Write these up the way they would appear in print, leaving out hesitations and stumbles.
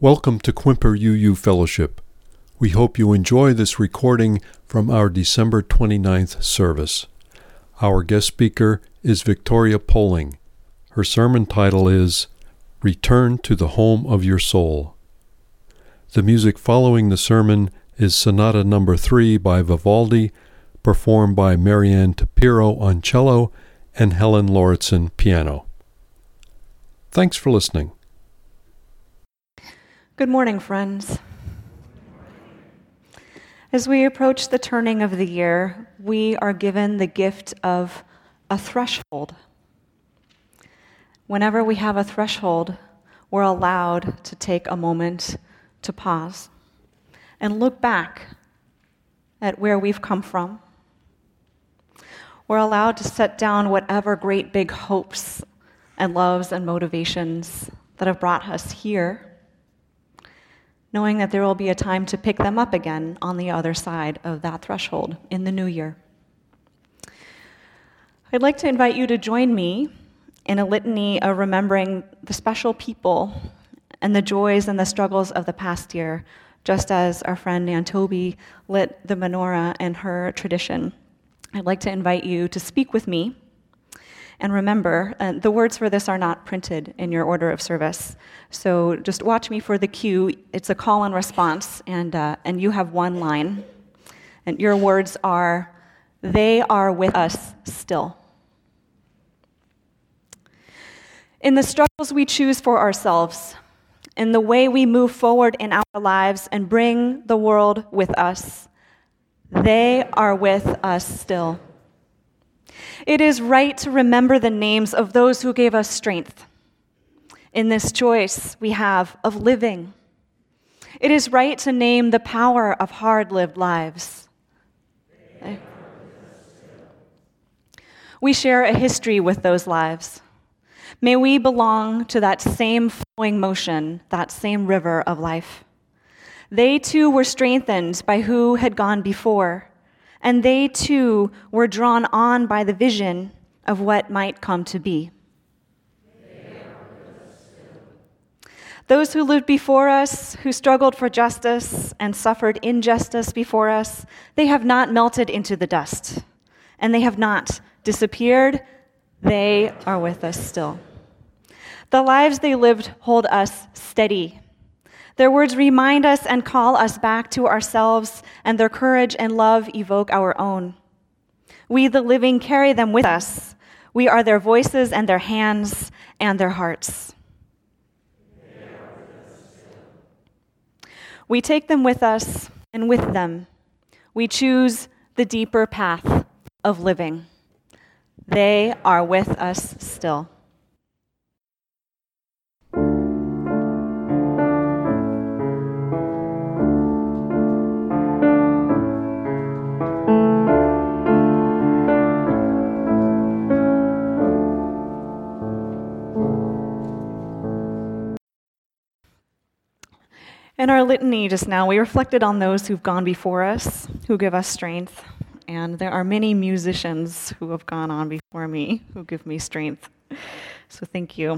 Welcome to Quimper UU Fellowship. We hope you enjoy this recording from our December 29th service. Our guest speaker is Victoria Poling. Her sermon title is Return to the Home of Your Soul. The music following the sermon is Sonata No. 3 by Vivaldi, performed by Marianne Tapiro on cello and Helen Lauritsen piano. Thanks for listening. Good morning, friends. As we approach the turning of the year, we are given the gift of a threshold. Whenever we have a threshold, we're allowed to take a moment to pause and look back at where we've come from. We're allowed to set down whatever great big hopes and loves and motivations that have brought us here, knowing that there will be a time to pick them up again on the other side of that threshold in the new year. I'd like to invite you to join me in a litany of remembering the special people and the joys and the struggles of the past year, just as our friend Nan Toby lit the menorah in her tradition. I'd like to invite you to speak with me. And remember, the words for this are not printed in your order of service. So just watch me for the cue. It's a call and response, and you have one line. And your words are, "They are with us still." In the struggles we choose for ourselves, in the way we move forward in our lives and bring the world with us, they are with us still. It is right to remember the names of those who gave us strength in this choice we have of living. It is right to name the power of hard-lived lives. We share a history with those lives. May we belong to that same flowing motion, that same river of life. They too were strengthened by who had gone before, and they too were drawn on by the vision of what might come to be. Those who lived before us, who struggled for justice and suffered injustice before us, they have not melted into the dust, and they have not disappeared. They are with us still. The lives they lived hold us steady. Their words remind us and call us back to ourselves, and their courage and love evoke our own. We, the living, carry them with us. We are their voices and their hands and their hearts. We take them with us, and with them, we choose the deeper path of living. They are with us still. In our litany just now, we reflected on those who've gone before us, who give us strength, and there are many musicians who have gone on before me who give me strength. So thank you.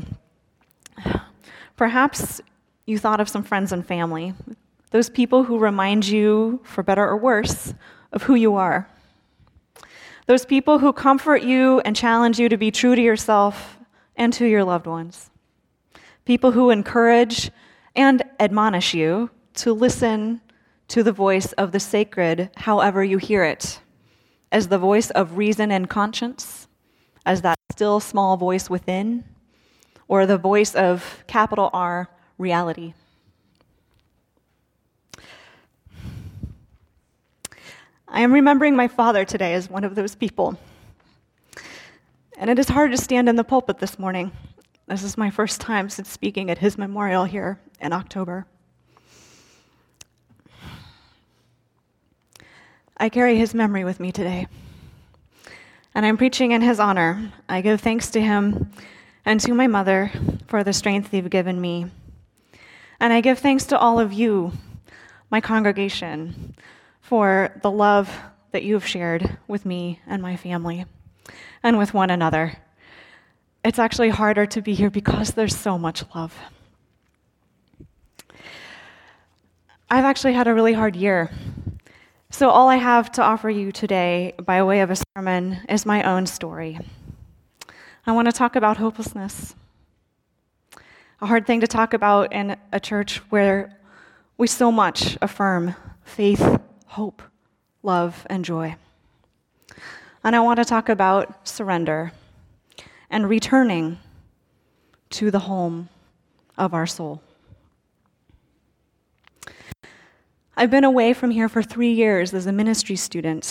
Perhaps you thought of some friends and family, those people who remind you, for better or worse, of who you are. Those people who comfort you and challenge you to be true to yourself and to your loved ones. People who encourage and admonish you to listen to the voice of the sacred, however you hear it, as the voice of reason and conscience, as that still small voice within, or the voice of capital R, reality. I am remembering my father today as one of those people. And it is hard to stand in the pulpit this morning. This is my first time since speaking at his memorial here in October. I carry his memory with me today, and I'm preaching in his honor. I give thanks to him and to my mother for the strength they've given me. And I give thanks to all of you, my congregation, for the love that you've shared with me and my family and with one another. It's actually harder to be here because there's so much love. I've actually had a really hard year. So all I have to offer you today by way of a sermon is my own story. I want to talk about hopelessness. A hard thing to talk about in a church where we so much affirm faith, hope, love, and joy. And I want to talk about surrender and returning to the home of our soul. I've been away from here for 3 years as a ministry student.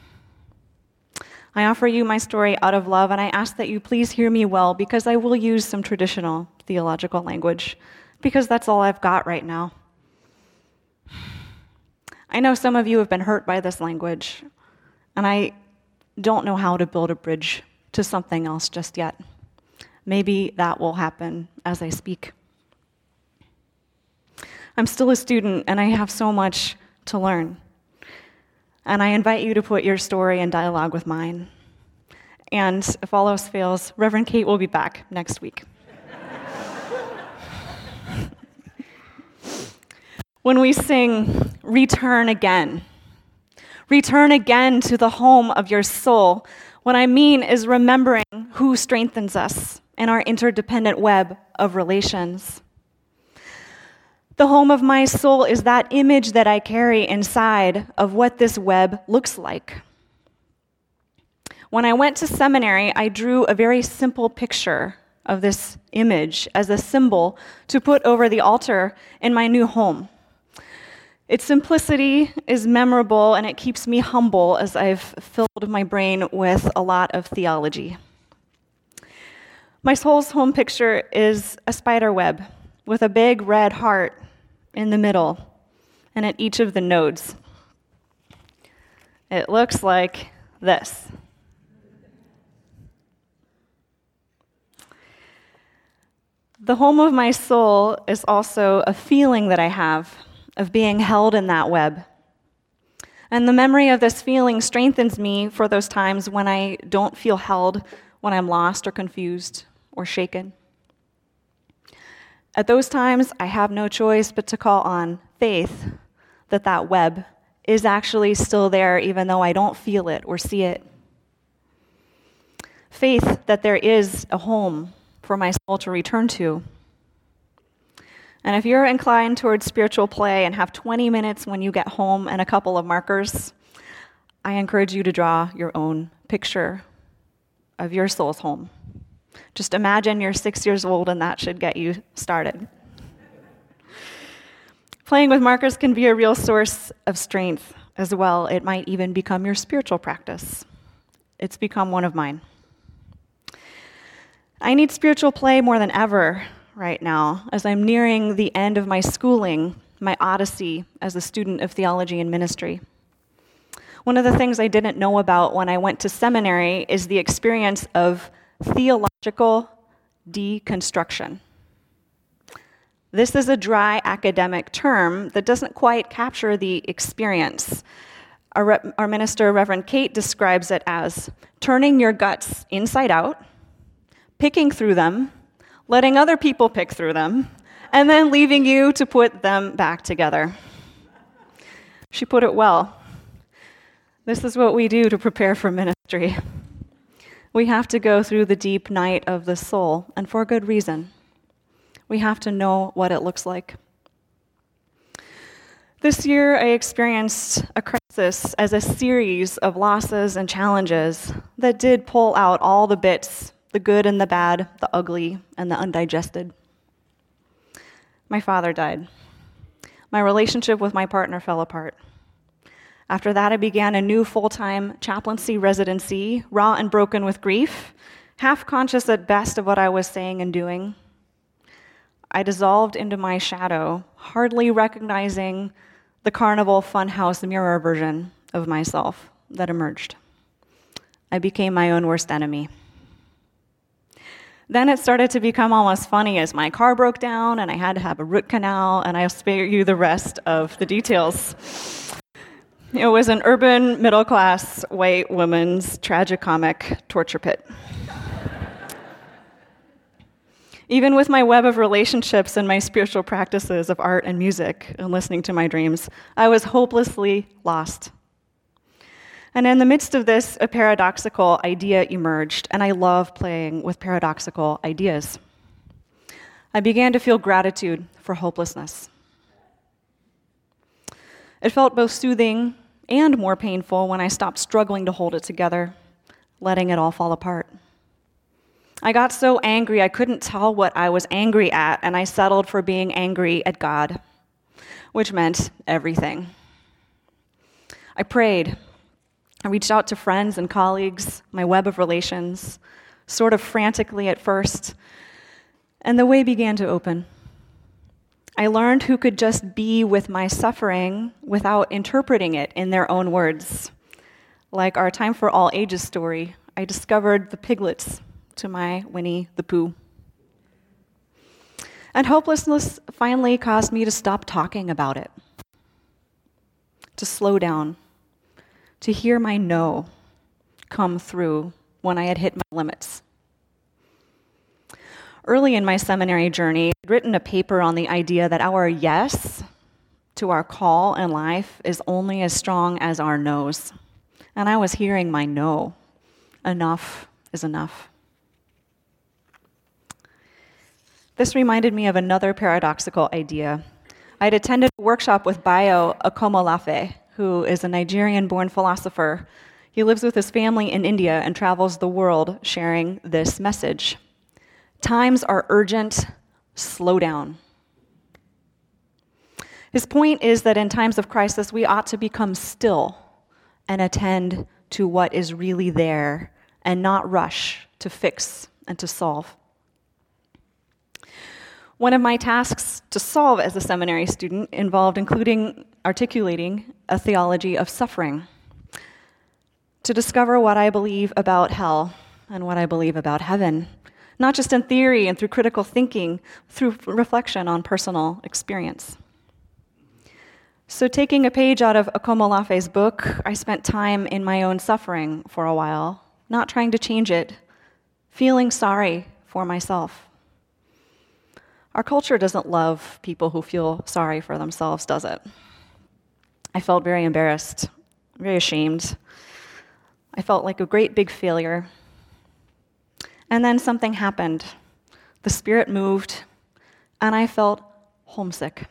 I offer you my story out of love, and I ask that you please hear me well, because I will use some traditional theological language, because that's all I've got right now. I know some of you have been hurt by this language, and I don't know how to build a bridge to something else just yet. Maybe that will happen as I speak. I'm still a student, and I have so much to learn. And I invite you to put your story in dialogue with mine. And if all else fails, Reverend Kate will be back next week. When we sing, return again to the home of your soul, what I mean is remembering who strengthens us in our interdependent web of relations. The home of my soul is that image that I carry inside of what this web looks like. When I went to seminary, I drew a very simple picture of this image as a symbol to put over the altar in my new home. Its simplicity is memorable, and it keeps me humble as I've filled my brain with a lot of theology. My soul's home picture is a spider web with a big red heart in the middle and at each of the nodes. It looks like this. The home of my soul is also a feeling that I have of being held in that web. And the memory of this feeling strengthens me for those times when I don't feel held, when I'm lost or confused or shaken. At those times, I have no choice but to call on faith that that web is actually still there, even though I don't feel it or see it. Faith that there is a home for my soul to return to. And if you're inclined towards spiritual play and have 20 minutes when you get home and a couple of markers, I encourage you to draw your own picture of your soul's home. Just imagine you're 6 years old, and that should get you started. Playing with markers can be a real source of strength as well. It might even become your spiritual practice. It's become one of mine. I need spiritual play more than ever right now, as I'm nearing the end of my schooling, my odyssey as a student of theology and ministry. One of the things I didn't know about when I went to seminary is the experience of theological deconstruction. This is a dry academic term that doesn't quite capture the experience. Our minister, Reverend Kate, describes it as turning your guts inside out, picking through them, letting other people pick through them, and then leaving you to put them back together. She put it well. This is what we do to prepare for ministry. We have to go through the deep night of the soul, and for good reason. We have to know what it looks like. This year, I experienced a crisis as a series of losses and challenges that did pull out all the bits, the good and the bad, the ugly and the undigested. My father died. My relationship with my partner fell apart. After that, I began a new full-time chaplaincy residency, raw and broken with grief, half-conscious at best of what I was saying and doing. I dissolved into my shadow, hardly recognizing the carnival funhouse mirror version of myself that emerged. I became my own worst enemy. Then it started to become almost funny as my car broke down and I had to have a root canal, and I'll spare you the rest of the details. It was an urban, middle-class, white woman's tragicomic torture pit. Even with my web of relationships and my spiritual practices of art and music and listening to my dreams, I was hopelessly lost. And in the midst of this, a paradoxical idea emerged, and I love playing with paradoxical ideas. I began to feel gratitude for hopelessness. It felt both soothing and more painful when I stopped struggling to hold it together, letting it all fall apart. I got so angry I couldn't tell what I was angry at, and I settled for being angry at God, which meant everything. I prayed. I reached out to friends and colleagues, my web of relations, sort of frantically at first, and the way began to open. I learned who could just be with my suffering without interpreting it in their own words. Like our Time for All Ages story, I discovered the piglets to my Winnie the Pooh. And hopelessness finally caused me to stop talking about it, to slow down, to hear my no come through when I had hit my limits. Early in my seminary journey, I'd written a paper on the idea that our yes to our call in life is only as strong as our no's. And I was hearing my no. Enough is enough. This reminded me of another paradoxical idea. I'd attended a workshop with Bayo Akomolafe, who is a Nigerian-born philosopher. He lives with his family in India and travels the world sharing this message. Times are urgent, slow down. His point is that in times of crisis, we ought to become still and attend to what is really there and not rush to fix and to solve. One of my tasks to solve as a seminary student involved articulating a theology of suffering, to discover what I believe about hell and what I believe about heaven, not just in theory and through critical thinking, through reflection on personal experience. So taking a page out of Akomolafe's book, I spent time in my own suffering for a while, not trying to change it, feeling sorry for myself. Our culture doesn't love people who feel sorry for themselves, does it? I felt very embarrassed, very ashamed. I felt like a great big failure. And then something happened. The Spirit moved, and I felt homesick.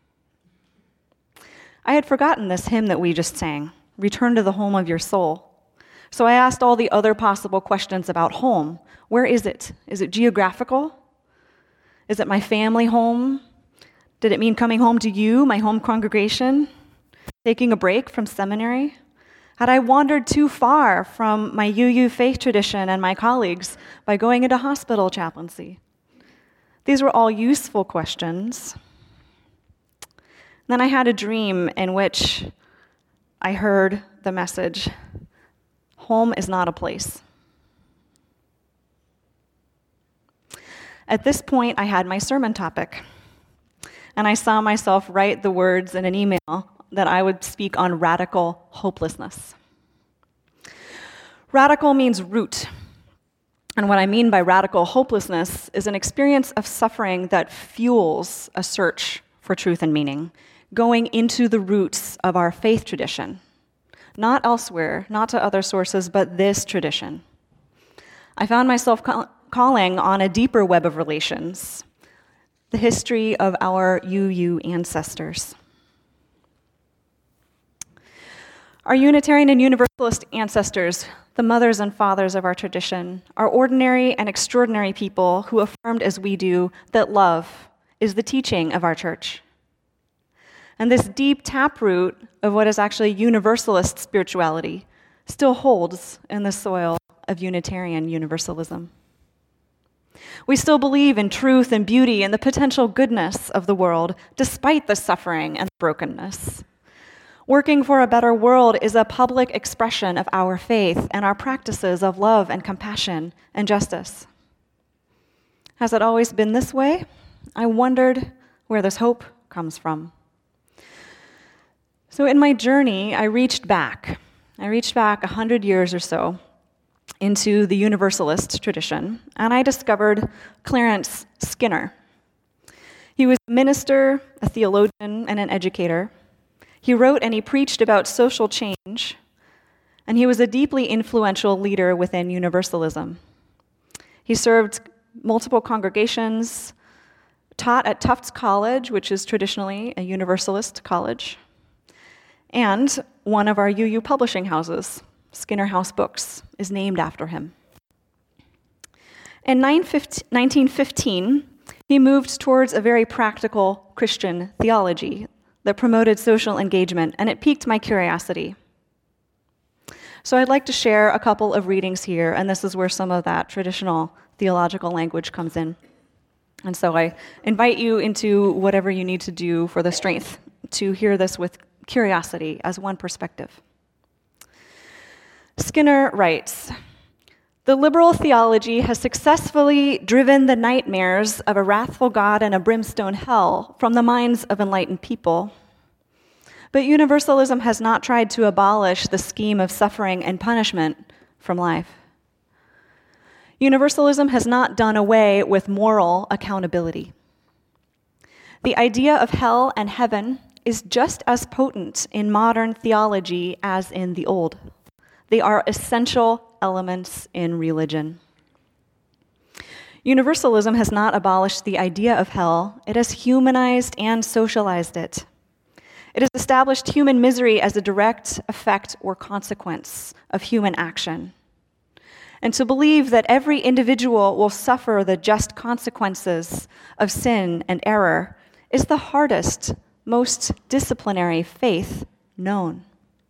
I had forgotten this hymn that we just sang, Return to the Home of Your Soul. So I asked all the other possible questions about home. Where is it? Is it geographical? Is it my family home? Did it mean coming home to you, my home congregation? Taking a break from seminary? Had I wandered too far from my UU faith tradition and my colleagues by going into hospital chaplaincy? These were all useful questions. Then I had a dream in which I heard the message, home is not a place. At this point, I had my sermon topic, and I saw myself write the words in an email that I would speak on radical hopelessness. Radical means root, and what I mean by radical hopelessness is an experience of suffering that fuels a search for truth and meaning, going into the roots of our faith tradition, not elsewhere, not to other sources, but this tradition. I found myself calling on a deeper web of relations, the history of our UU ancestors. Our Unitarian and Universalist ancestors, the mothers and fathers of our tradition, are ordinary and extraordinary people who affirmed as we do that love is the teaching of our church. And this deep taproot of what is actually Universalist spirituality still holds in the soil of Unitarian Universalism. We still believe in truth and beauty and the potential goodness of the world, despite the suffering and brokenness. Working for a better world is a public expression of our faith and our practices of love and compassion and justice. Has it always been this way? I wondered where this hope comes from. So in my journey, I reached back 100 years or so into the Universalist tradition, and I discovered Clarence Skinner. He was a minister, a theologian, and an educator. He wrote and he preached about social change, and he was a deeply influential leader within Universalism. He served multiple congregations, taught at Tufts College, which is traditionally a Universalist college, and one of our UU publishing houses, Skinner House Books, is named after him. In 1915, he moved towards a very practical Christian theology that promoted social engagement, and it piqued my curiosity. So I'd like to share a couple of readings here, and this is where some of that traditional theological language comes in. And so I invite you into whatever you need to do for the strength to hear this with curiosity as one perspective. Skinner writes, "The liberal theology has successfully driven the nightmares of a wrathful God and a brimstone hell from the minds of enlightened people. But Universalism has not tried to abolish the scheme of suffering and punishment from life. Universalism has not done away with moral accountability. The idea of hell and heaven is just as potent in modern theology as in the old. They are essential elements in religion. Universalism has not abolished the idea of hell, it has humanized and socialized it. It has established human misery as a direct effect or consequence of human action. And to believe that every individual will suffer the just consequences of sin and error is the hardest, most disciplinary faith known.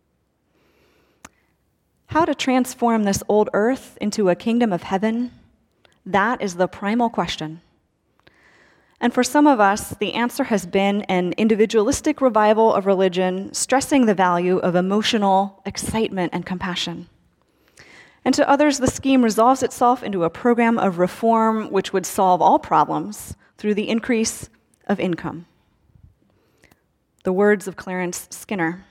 How to transform this old earth into a kingdom of heaven? That is the primal question. And for some of us, the answer has been an individualistic revival of religion, stressing the value of emotional excitement and compassion. And to others, the scheme resolves itself into a program of reform which would solve all problems through the increase of income." The words of Clarence Skinner.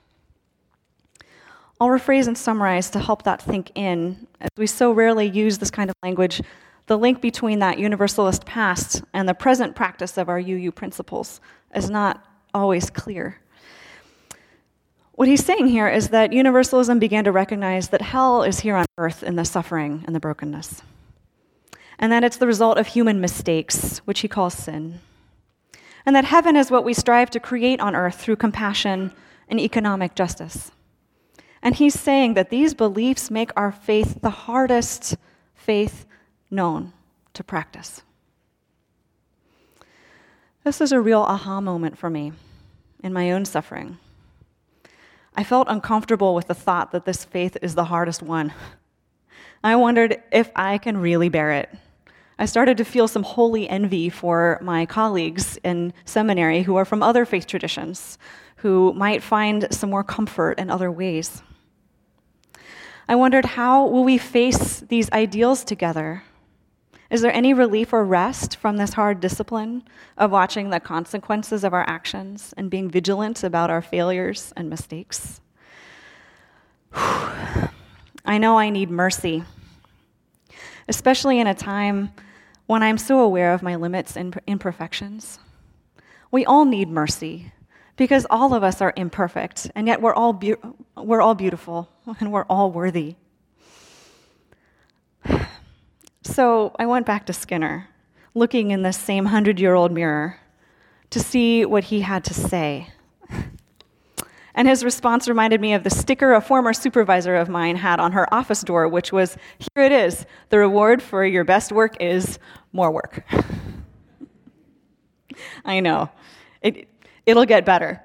I'll rephrase and summarize to help that sink in, as we so rarely use this kind of language. The link between that universalist past and the present practice of our UU principles is not always clear. What he's saying here is that Universalism began to recognize that hell is here on earth in the suffering and the brokenness, and that it's the result of human mistakes, which he calls sin, and that heaven is what we strive to create on earth through compassion and economic justice. And he's saying that these beliefs make our faith the hardest faith known to practice. This is a real aha moment for me in my own suffering. I felt uncomfortable with the thought that this faith is the hardest one. I wondered if I can really bear it. I started to feel some holy envy for my colleagues in seminary who are from other faith traditions, who might find some more comfort in other ways. I wondered, how will we face these ideals together? Is there any relief or rest from this hard discipline of watching the consequences of our actions and being vigilant about our failures and mistakes? I know I need mercy, especially in a time when I'm so aware of my limits and imperfections. We all need mercy because all of us are imperfect, and yet we're all beautiful and we're all worthy. So I went back to Skinner, looking in this same 100-year-old mirror to see what he had to say. And his response reminded me of the sticker a former supervisor of mine had on her office door, which was, "Here it is. The reward for your best work is more work." I know. It'll get better.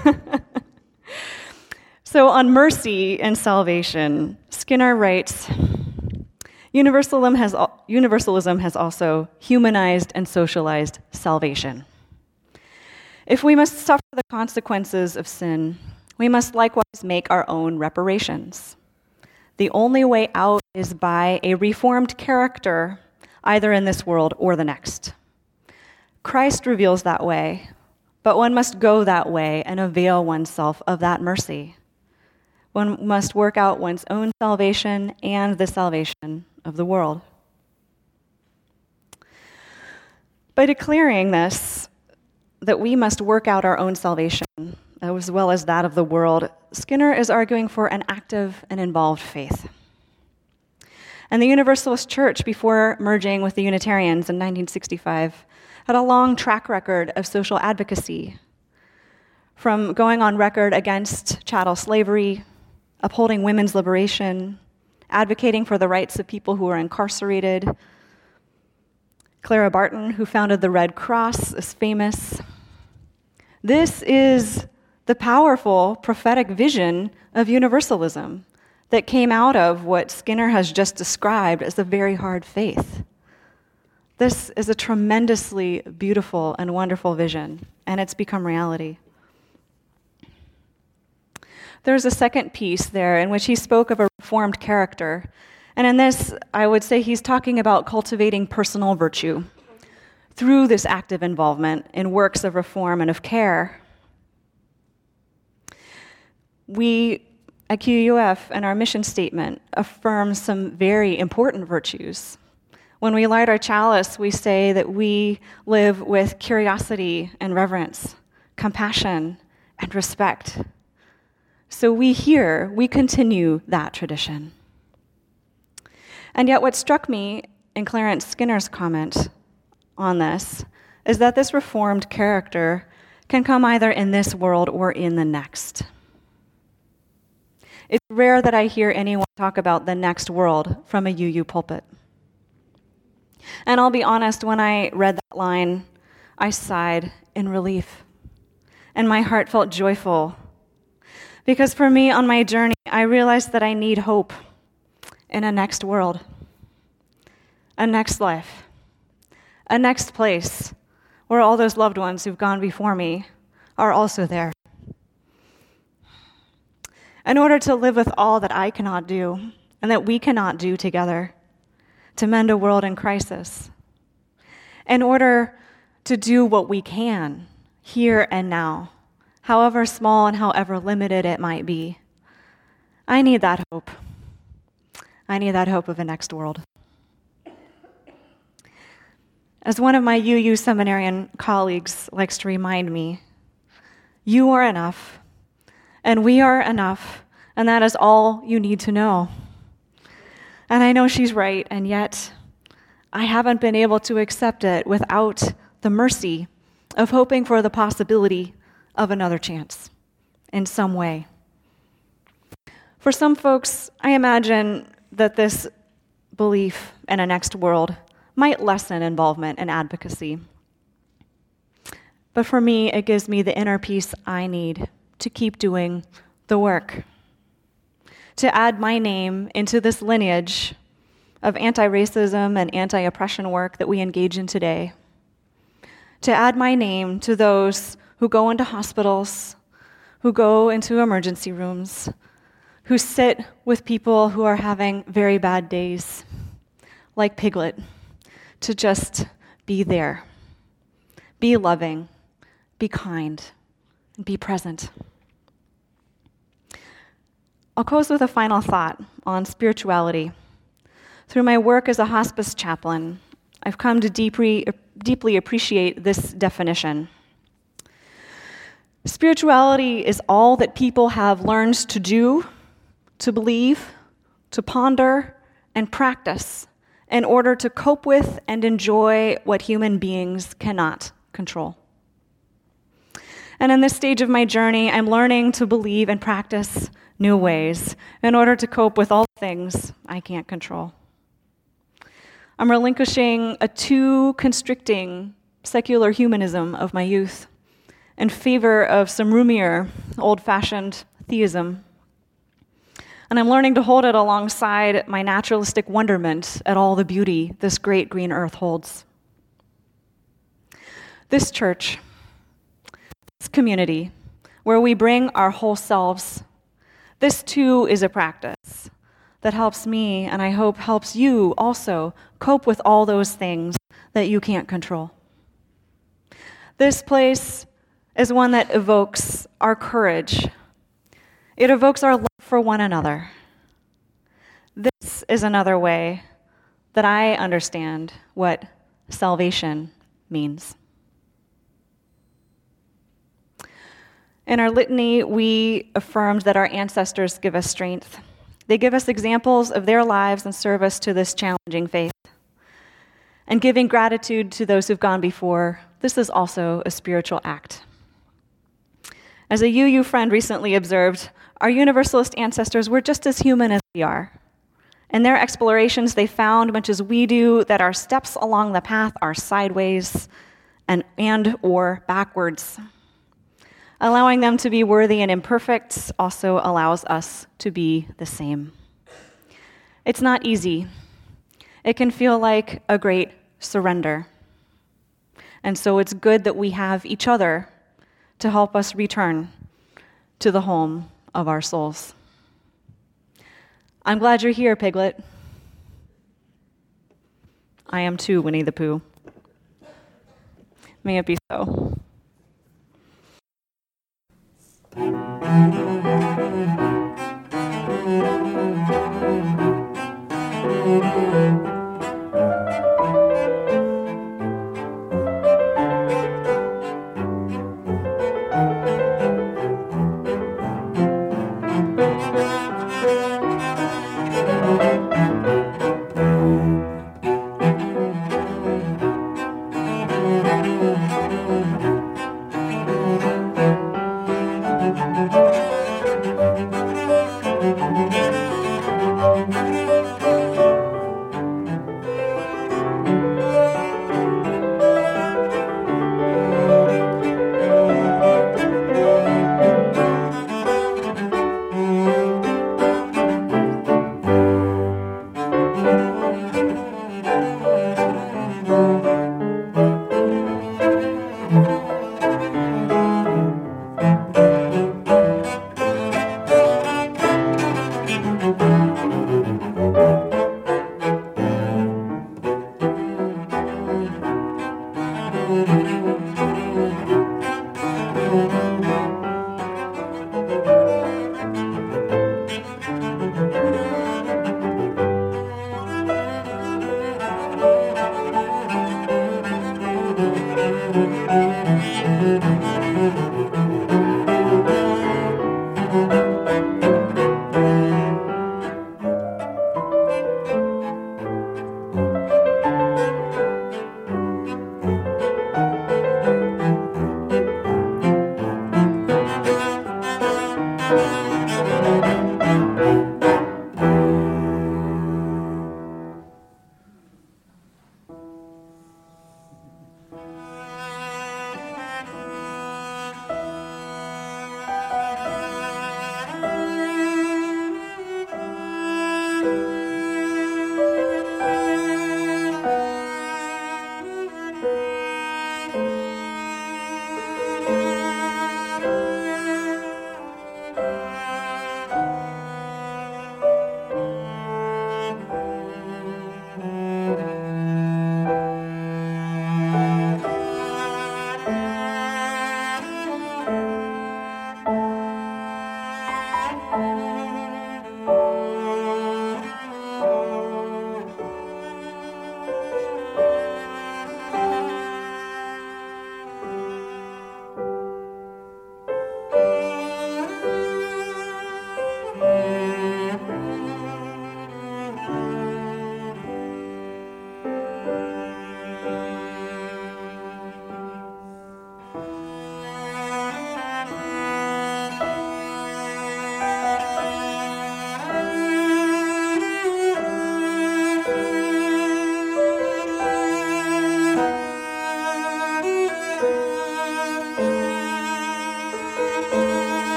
So on mercy and salvation, Skinner writes, Universalism has also humanized and socialized salvation. If we must suffer the consequences of sin, we must likewise make our own reparations. The only way out is by a reformed character, either in this world or the next. Christ reveals that way, but one must go that way and avail oneself of that mercy. one must work out one's own salvation and the salvation of the world. By declaring this, that we must work out our own salvation, as well as that of the world, Skinner is arguing for an active and involved faith. And the Universalist Church, before merging with the Unitarians in 1965, had a long track record of social advocacy, from going on record against chattel slavery, upholding women's liberation, advocating for the rights of people who are incarcerated. Clara Barton, who founded the Red Cross, is famous. This is the powerful prophetic vision of universalism that came out of what Skinner has just described as a very hard faith. This is a tremendously beautiful and wonderful vision, and it's become reality. There's a second piece there in which he spoke of a reformed character. And in this, I would say he's talking about cultivating personal virtue through this active involvement in works of reform and of care. We at QUF in our mission statement affirm some very important virtues. When we light our chalice, we say that we live with curiosity and reverence, compassion and respect. So we continue that tradition. And yet what struck me in Clarence Skinner's comment on this is that this reformed character can come either in this world or in the next. It's rare that I hear anyone talk about the next world from a UU pulpit. And I'll be honest, when I read that line, I sighed in relief, and my heart felt joyful. Because for me, on my journey, I realized that I need hope in a next world, a next life, a next place where all those loved ones who've gone before me are also there. In order to live with all that I cannot do and that we cannot do together to mend a world in crisis, in order to do what we can here and now, however small and however limited it might be, I need that hope. I need that hope of a next world. As one of my UU seminarian colleagues likes to remind me, you are enough, and we are enough, and that is all you need to know. And I know she's right, and yet I haven't been able to accept it without the mercy of hoping for the possibility of another chance in some way. For some folks, I imagine that this belief in a next world might lessen involvement in advocacy. But for me, it gives me the inner peace I need to keep doing the work, to add my name into this lineage of anti-racism and anti-oppression work that we engage in today, to add my name to those who go into hospitals, who go into emergency rooms, who sit with people who are having very bad days, like Piglet, to just be there, be loving, be kind, and be present. I'll close with a final thought on spirituality. Through my work as a hospice chaplain, I've come to deeply appreciate this definition. Spirituality is all that people have learned to do, to believe, to ponder, and practice in order to cope with and enjoy what human beings cannot control. And in this stage of my journey, I'm learning to believe and practice new ways in order to cope with all things I can't control. I'm relinquishing a too constricting secular humanism of my youth in favor of some roomier, old-fashioned theism. And I'm learning to hold it alongside my naturalistic wonderment at all the beauty this great green earth holds. This church, this community, where we bring our whole selves, this too is a practice that helps me, and I hope helps you also, cope with all those things that you can't control. This place is one that evokes our courage. It evokes our love for one another. This is another way that I understand what salvation means. In our litany, we affirmed that our ancestors give us strength. They give us examples of their lives and service to this challenging faith. And giving gratitude to those who've gone before, this is also a spiritual act. As a UU friend recently observed, our Universalist ancestors were just as human as we are. In their explorations, they found, much as we do, that our steps along the path are sideways and or backwards. Allowing them to be worthy and imperfect also allows us to be the same. It's not easy. It can feel like a great surrender. And so it's good that we have each other to help us return to the home of our souls. I'm glad you're here, Piglet. I am too, Winnie the Pooh. May it be so.